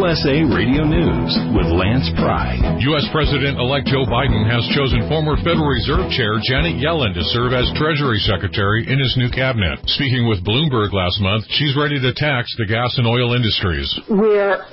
USA Radio News with Lance Pry. U.S. President-elect Joe Biden has chosen former Federal Reserve Chair Janet Yellen to serve as Treasury Secretary in his new cabinet. Speaking with Bloomberg last month, she's ready to tax the gas and oil industries. Where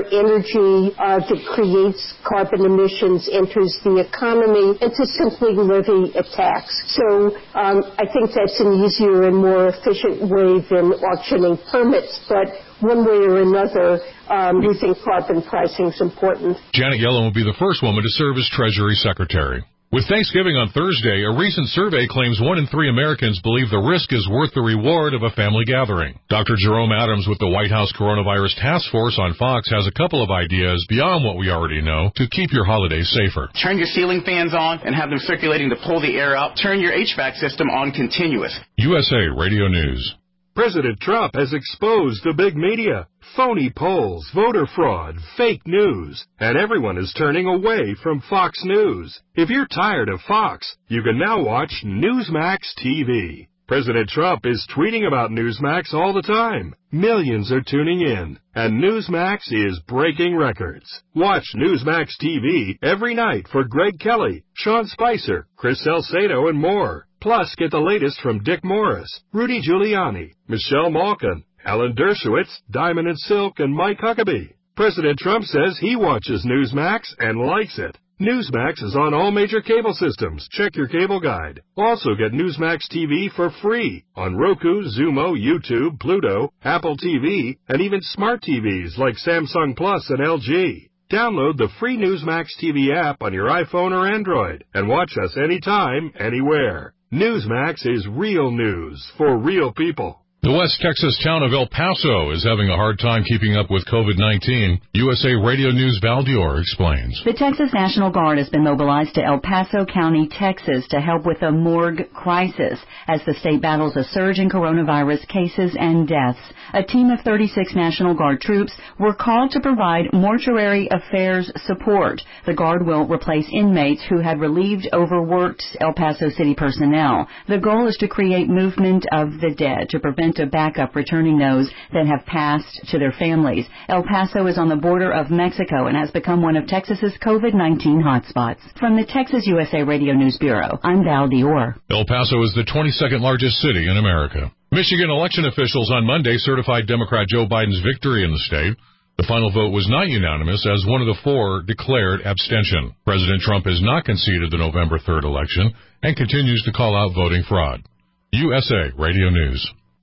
energy that creates carbon emissions enters the economy, and to simply levy a tax. So I think that's an easier and more efficient way than auctioning permits, but one way or another, we think carbon pricing is important. Janet Yellen will be the first woman to serve as Treasury Secretary. With Thanksgiving on Thursday, a recent survey claims 1 in 3 Americans believe the risk is worth the reward of a family gathering. Dr. Jerome Adams with the White House Coronavirus Task Force on Fox has a couple of ideas beyond what we already know to keep your holidays safer. Turn your ceiling fans on and have them circulating to pull the air out. Turn your HVAC system on continuous. USA Radio News. President Trump has exposed the big media, phony polls, voter fraud, fake news, and everyone is turning away from Fox News. If you're tired of Fox, you can now watch Newsmax TV. President Trump is tweeting about Newsmax all the time. Millions are tuning in, and Newsmax is breaking records. Watch Newsmax TV every night for Greg Kelly, Sean Spicer, Chris Salcedo, and more. Plus, get the latest from Dick Morris, Rudy Giuliani, Michelle Malkin, Alan Dershowitz, Diamond and Silk, and Mike Huckabee. President Trump says he watches Newsmax and likes it. Newsmax is on all major cable systems. Check your cable guide. Also get Newsmax TV for free on Roku, Xumo, YouTube, Pluto, Apple TV, and even smart TVs like Samsung Plus and LG. Download the free Newsmax TV app on your iPhone or Android and watch us anytime, anywhere. Newsmax is real news for real people. The West Texas town of El Paso is having a hard time keeping up with COVID-19. USA Radio News' Val Dior explains. The Texas National Guard has been mobilized to El Paso County, Texas, to help with the morgue crisis as the state battles a surge in coronavirus cases and deaths. A team of 36 National Guard troops were called to provide mortuary affairs support. The Guard will replace inmates who had relieved overworked El Paso City personnel. The goal is to create movement of the dead to prevent a backup returning those that have passed to their families. El Paso is on the border of Mexico and has become one of Texas's COVID-19 hotspots. From the Texas USA Radio News Bureau, I'm Val Dior. El Paso is the 22nd largest city in America. Michigan election officials on Monday certified Democrat Joe Biden's victory in the state. The final vote was not unanimous, as one of the 4 declared abstention. President Trump has not conceded the November 3rd election and continues to call out voting fraud. USA Radio News.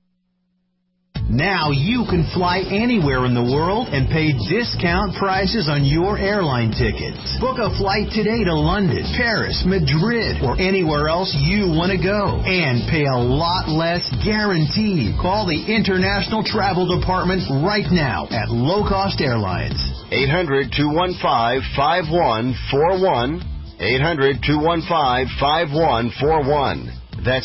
Now you can fly anywhere in the world and pay discount prices on your airline tickets. Book a flight today to London, Paris, Madrid, or anywhere else you want to go. And pay a lot less guaranteed. Call the International Travel Department right now at Low Cost Airlines. 800-215-5141. 800-215-5141. That's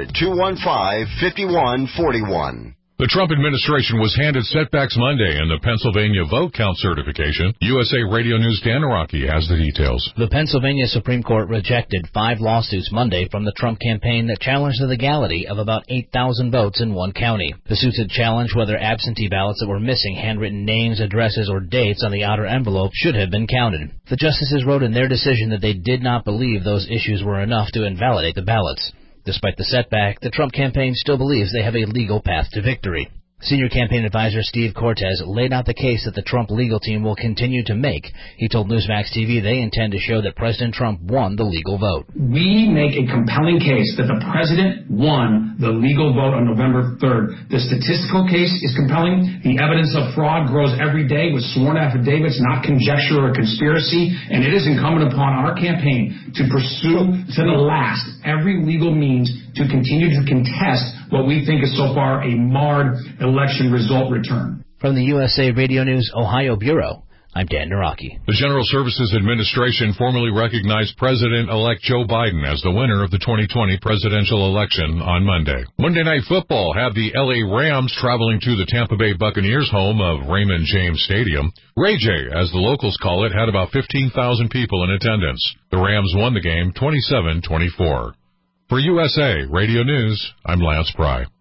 800-215-5141. The Trump administration was handed setbacks Monday in the Pennsylvania vote count certification. USA Radio News' Dan Araki has the details. The Pennsylvania Supreme Court rejected 5 lawsuits Monday from the Trump campaign that challenged the legality of about 8,000 votes in one county. The suits had challenged whether absentee ballots that were missing handwritten names, addresses, or dates on the outer envelope should have been counted. The justices wrote in their decision that they did not believe those issues were enough to invalidate the ballots. Despite the setback, the Trump campaign still believes they have a legal path to victory. Senior campaign advisor Steve Cortez laid out the case that the Trump legal team will continue to make. He told Newsmax TV they intend to show that President Trump won the legal vote. We make a compelling case that the president won the legal vote on November 3rd. The statistical case is compelling. The evidence of fraud grows every day with sworn affidavits, not conjecture or conspiracy. And it is incumbent upon our campaign to pursue to the last every legal means to continue to contest what we think is so far a marred election result return. From the USA Radio News Ohio Bureau, I'm Dan Naraki. The General Services Administration formally recognized President-elect Joe Biden as the winner of the 2020 presidential election on Monday. Monday Night Football had the L.A. Rams traveling to the Tampa Bay Buccaneers' home of Raymond James Stadium. Ray J, as the locals call it, had about 15,000 people in attendance. The Rams won the game 27-24. For USA Radio News, I'm Lance Pry.